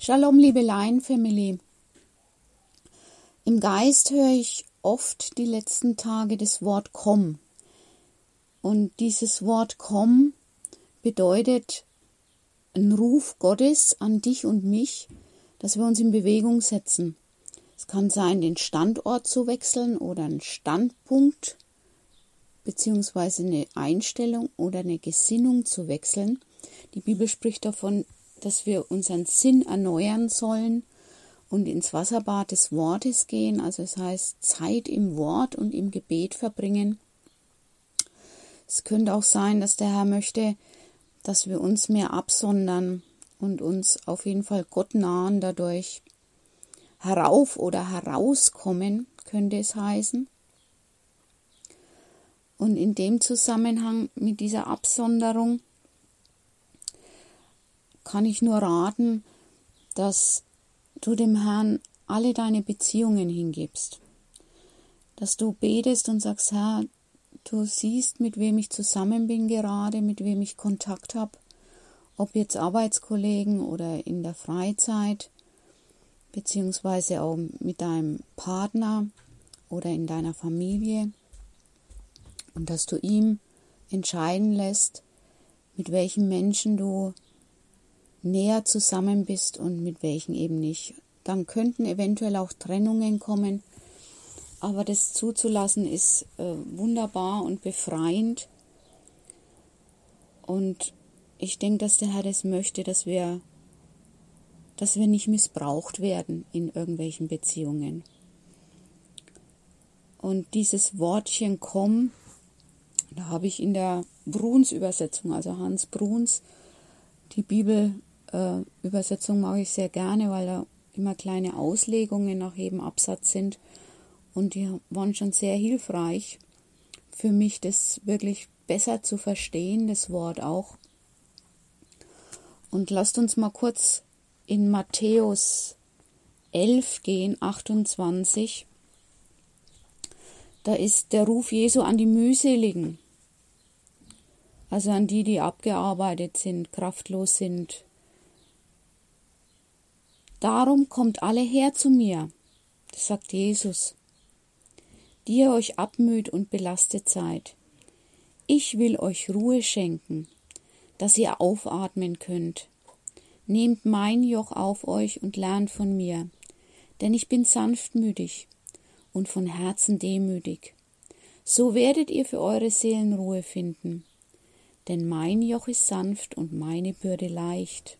Shalom, liebe Lion-Family. Im Geist höre ich oft die letzten Tage das Wort komm. Und dieses Wort komm bedeutet ein Ruf Gottes an dich und mich, dass wir uns in Bewegung setzen. Es kann sein, den Standort zu wechseln oder einen Standpunkt beziehungsweise eine Einstellung oder eine Gesinnung zu wechseln. Die Bibel spricht davon, dass wir unseren Sinn erneuern sollen und ins Wasserbad des Wortes gehen. Also es heißt, Zeit im Wort und im Gebet verbringen. Es könnte auch sein, dass der Herr möchte, dass wir uns mehr absondern und uns auf jeden Fall Gott nahen, dadurch herauf oder herauskommen, könnte es heißen. Und in dem Zusammenhang mit dieser Absonderung kann ich nur raten, dass du dem Herrn alle deine Beziehungen hingibst. Dass du betest und sagst, Herr, du siehst, mit wem ich zusammen bin gerade, mit wem ich Kontakt habe, ob jetzt Arbeitskollegen oder in der Freizeit, beziehungsweise auch mit deinem Partner oder in deiner Familie. Und dass du ihm entscheiden lässt, mit welchen Menschen du näher zusammen bist und mit welchen eben nicht. Dann könnten eventuell auch Trennungen kommen, aber das zuzulassen ist wunderbar und befreiend. Und ich denke, dass der Herr das möchte, dass wir nicht missbraucht werden in irgendwelchen Beziehungen. Und dieses Wortchen komm, da habe ich in der Bruns-Übersetzung, also Hans Bruns, die Bibel-Übersetzung mag ich sehr gerne, weil da immer kleine Auslegungen nach jedem Absatz sind. Und die waren schon sehr hilfreich für mich, das wirklich besser zu verstehen, das Wort auch. Und lasst uns mal kurz in Matthäus 11 gehen, 28. Da ist der Ruf Jesu an die Mühseligen. Also an die, die abgearbeitet sind, kraftlos sind. Darum kommt alle her zu mir, das sagt Jesus, die ihr euch abmüht und belastet seid. Ich will euch Ruhe schenken, dass ihr aufatmen könnt. Nehmt mein Joch auf euch und lernt von mir, denn ich bin sanftmütig und von Herzen demütig. So werdet ihr für eure Seelen Ruhe finden. Denn mein Joch ist sanft und meine Bürde leicht.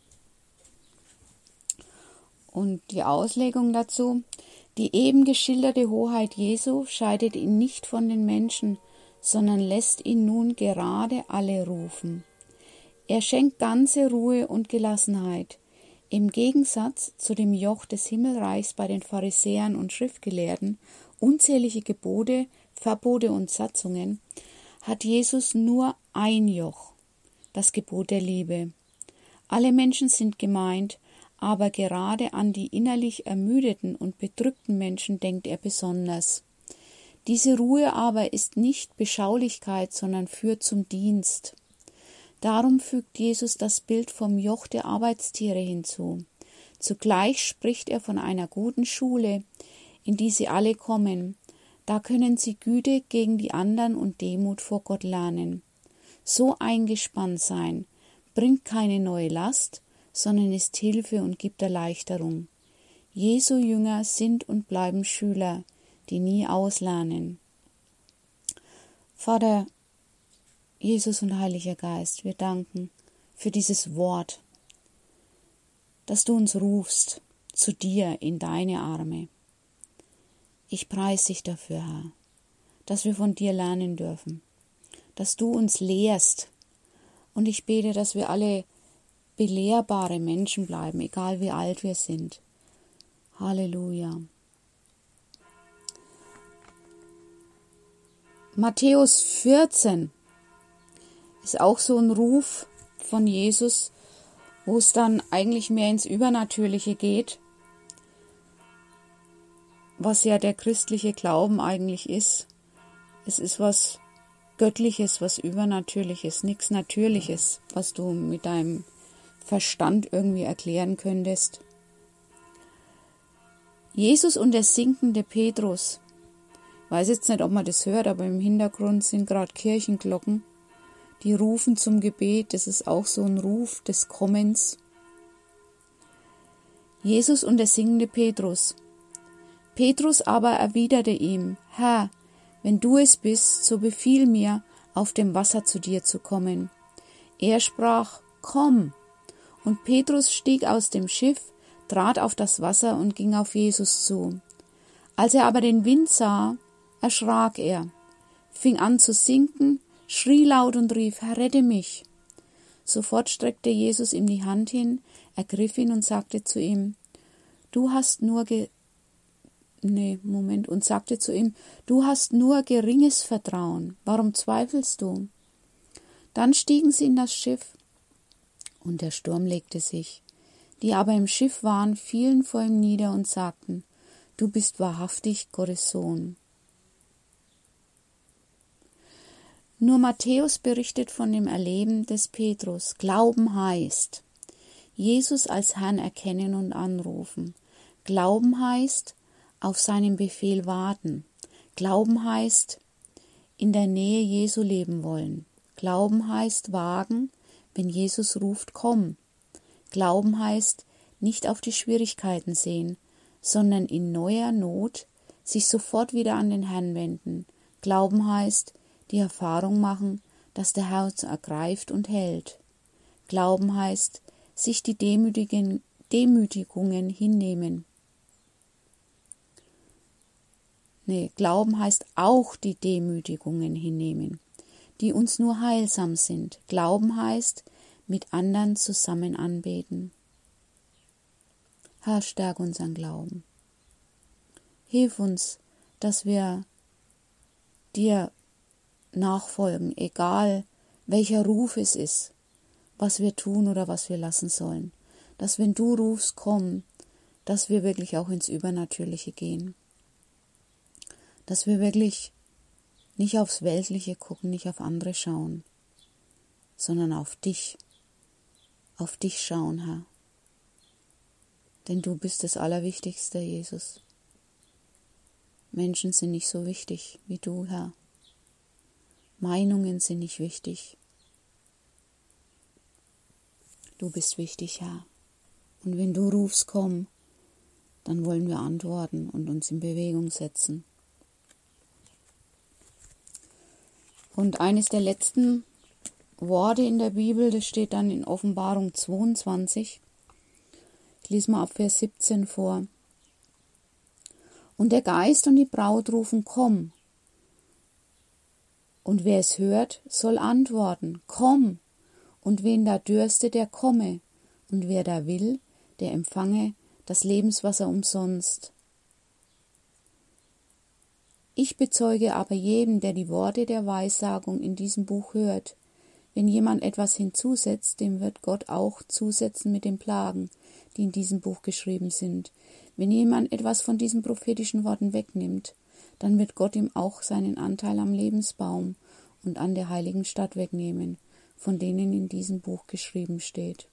Und die Auslegung dazu: Die eben geschilderte Hoheit Jesu scheidet ihn nicht von den Menschen, sondern lässt ihn nun gerade alle rufen. Er schenkt ganze Ruhe und Gelassenheit. Im Gegensatz zu dem Joch des Himmelreichs bei den Pharisäern und Schriftgelehrten, unzählige Gebote, Verbote und Satzungen, hat Jesus nur ein Joch, das Gebot der Liebe. Alle Menschen sind gemeint, aber gerade an die innerlich ermüdeten und bedrückten Menschen denkt er besonders. Diese Ruhe aber ist nicht Beschaulichkeit, sondern führt zum Dienst. Darum fügt Jesus das Bild vom Joch der Arbeitstiere hinzu. Zugleich spricht er von einer guten Schule, in die sie alle kommen. Da können sie Güte gegen die anderen und Demut vor Gott lernen. So eingespannt sein bringt keine neue Last, sondern ist Hilfe und gibt Erleichterung. Jesu Jünger sind und bleiben Schüler, die nie auslernen. Vater, Jesus und Heiliger Geist, wir danken für dieses Wort, dass du uns rufst zu dir in deine Arme. Ich preise dich dafür, Herr, dass wir von dir lernen dürfen, dass du uns lehrst. Und ich bete, dass wir alle belehrbare Menschen bleiben, egal wie alt wir sind. Halleluja. Matthäus 14 ist auch so ein Ruf von Jesus, wo es dann eigentlich mehr ins Übernatürliche geht, was ja der christliche Glauben eigentlich ist. Es ist was Göttliches, was Übernatürliches, nichts Natürliches, was du mit deinem Verstand irgendwie erklären könntest. Jesus und der sinkende Petrus. Ich weiß jetzt nicht, ob man das hört, aber im Hintergrund sind gerade Kirchenglocken, die rufen zum Gebet. Das ist auch so ein Ruf des Kommens. Jesus und der sinkende Petrus. Petrus aber erwiderte ihm: Herr, wenn du es bist, so befiehl mir, auf dem Wasser zu dir zu kommen. Er sprach: Komm. Und Petrus stieg aus dem Schiff, trat auf das Wasser und ging auf Jesus zu. Als er aber den Wind sah, erschrak er, fing an zu sinken, schrie laut und rief: Herr, rette mich. Sofort streckte Jesus ihm die Hand hin, ergriff ihn und sagte zu ihm: Du hast nur geringes Vertrauen. Warum zweifelst du? Dann stiegen sie in das Schiff, und der Sturm legte sich. Die aber im Schiff waren, fielen vor ihm nieder und sagten: Du bist wahrhaftig Gottes Sohn. Nur Matthäus berichtet von dem Erleben des Petrus. Glauben heißt, Jesus als Herrn erkennen und anrufen. Glauben heißt, auf seinen Befehl warten. Glauben heißt, in der Nähe Jesu leben wollen. Glauben heißt wagen, wenn Jesus ruft, komm. Glauben heißt, nicht auf die Schwierigkeiten sehen, sondern in neuer Not sich sofort wieder an den Herrn wenden. Glauben heißt, die Erfahrung machen, dass der Herr uns ergreift und hält. Glauben heißt, sich die Demütigungen hinnehmen. Glauben heißt auch die Demütigungen hinnehmen, die uns nur heilsam sind. Glauben heißt, mit anderen zusammen anbeten. Herr, stärk unseren Glauben. Hilf uns, dass wir dir nachfolgen, egal welcher Ruf es ist, was wir tun oder was wir lassen sollen. Dass wenn du rufst, komm, dass wir wirklich auch ins Übernatürliche gehen. Dass wir wirklich nicht aufs Weltliche gucken, nicht auf andere schauen, sondern auf dich schauen, Herr. Denn du bist das Allerwichtigste, Jesus. Menschen sind nicht so wichtig wie du, Herr. Meinungen sind nicht wichtig. Du bist wichtig, Herr. Und wenn du rufst, komm, dann wollen wir antworten und uns in Bewegung setzen. Und eines der letzten Worte in der Bibel, das steht dann in Offenbarung 22. Ich lese mal ab Vers 17 vor. Und der Geist und die Braut rufen, komm. Und wer es hört, soll antworten, komm. Und wen da dürstet, der komme. Und wer da will, der empfange das Lebenswasser umsonst. Ich bezeuge aber jedem, der die Worte der Weissagung in diesem Buch hört. Wenn jemand etwas hinzusetzt, dem wird Gott auch zusetzen mit den Plagen, die in diesem Buch geschrieben sind. Wenn jemand etwas von diesen prophetischen Worten wegnimmt, dann wird Gott ihm auch seinen Anteil am Lebensbaum und an der heiligen Stadt wegnehmen, von denen in diesem Buch geschrieben steht.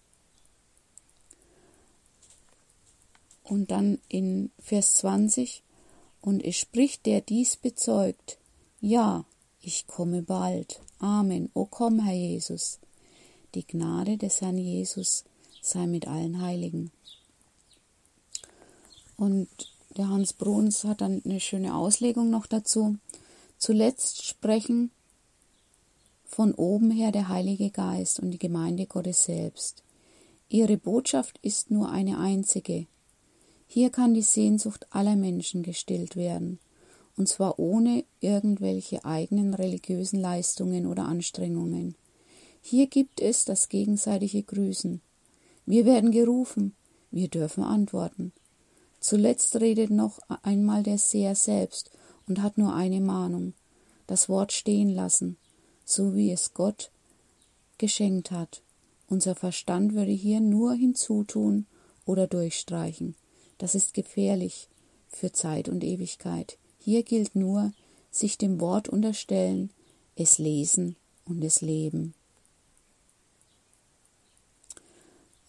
Und dann in Vers 20, und es spricht, der dies bezeugt, ja, ich komme bald. Amen. O komm, Herr Jesus. Die Gnade des Herrn Jesus sei mit allen Heiligen. Und der Hans Bruns hat dann eine schöne Auslegung noch dazu. Zuletzt sprechen von oben her der Heilige Geist und die Gemeinde Gottes selbst. Ihre Botschaft ist nur eine einzige. Hier kann die Sehnsucht aller Menschen gestillt werden, und zwar ohne irgendwelche eigenen religiösen Leistungen oder Anstrengungen. Hier gibt es das gegenseitige Grüßen. Wir werden gerufen, wir dürfen antworten. Zuletzt redet noch einmal der Seher selbst und hat nur eine Mahnung, das Wort stehen lassen, so wie es Gott geschenkt hat. Unser Verstand würde hier nur hinzutun oder durchstreichen. Das ist gefährlich für Zeit und Ewigkeit. Hier gilt nur, sich dem Wort unterstellen, es lesen und es leben.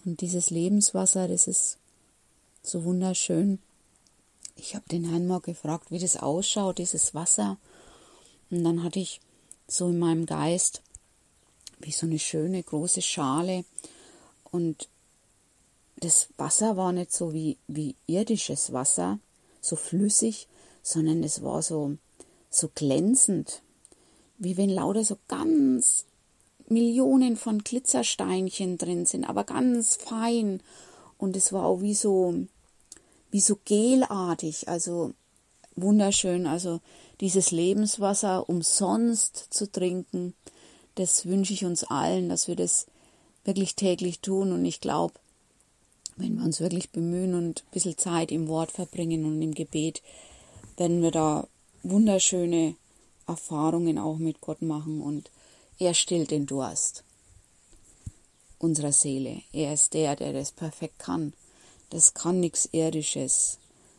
Und dieses Lebenswasser, das ist so wunderschön. Ich habe den Herrn mal gefragt, wie das ausschaut, dieses Wasser. Und dann hatte ich so in meinem Geist wie so eine schöne große Schale. Und das Wasser war nicht so wie irdisches Wasser, so flüssig, sondern es war so glänzend, wie wenn lauter so ganz Millionen von Glitzersteinchen drin sind, aber ganz fein. Und es war auch wie so gelartig, also wunderschön. Also dieses Lebenswasser umsonst zu trinken, das wünsche ich uns allen, dass wir das wirklich täglich tun. Und ich glaube, wenn wir uns wirklich bemühen und ein bisschen Zeit im Wort verbringen und im Gebet, werden wir da wunderschöne Erfahrungen auch mit Gott machen. Und er stillt den Durst unserer Seele. Er ist der das perfekt kann. Das kann nichts Irdisches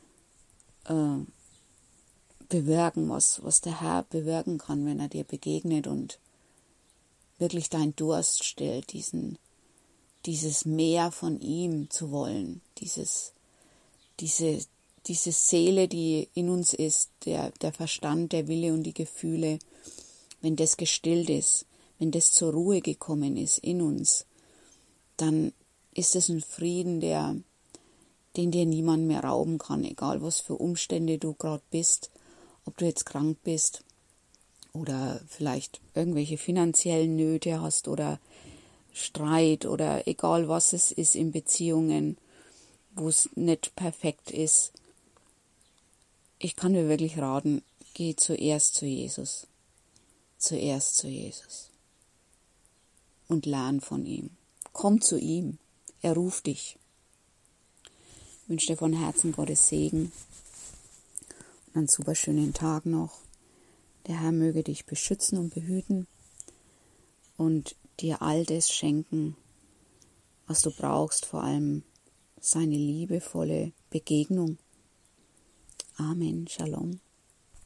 bewirken, was der Herr bewirken kann, wenn er dir begegnet und wirklich deinen Durst stillt, dieses Meer von ihm zu wollen, diese Seele, die in uns ist, der Verstand, der Wille und die Gefühle, wenn das gestillt ist, wenn das zur Ruhe gekommen ist in uns, dann ist es ein Frieden, den dir niemand mehr rauben kann, egal was für Umstände du gerade bist, ob du jetzt krank bist oder vielleicht irgendwelche finanziellen Nöte hast oder Streit oder egal was es ist in Beziehungen, wo es nicht perfekt ist. Ich kann dir wirklich raten, geh zuerst zu Jesus. Zuerst zu Jesus. Und lern von ihm. Komm zu ihm. Er ruft dich. Ich wünsche dir von Herzen Gottes Segen und einen super schönen Tag noch. Der Herr möge dich beschützen und behüten und dir all das schenken, was du brauchst, vor allem seine liebevolle Begegnung. Amen. Shalom.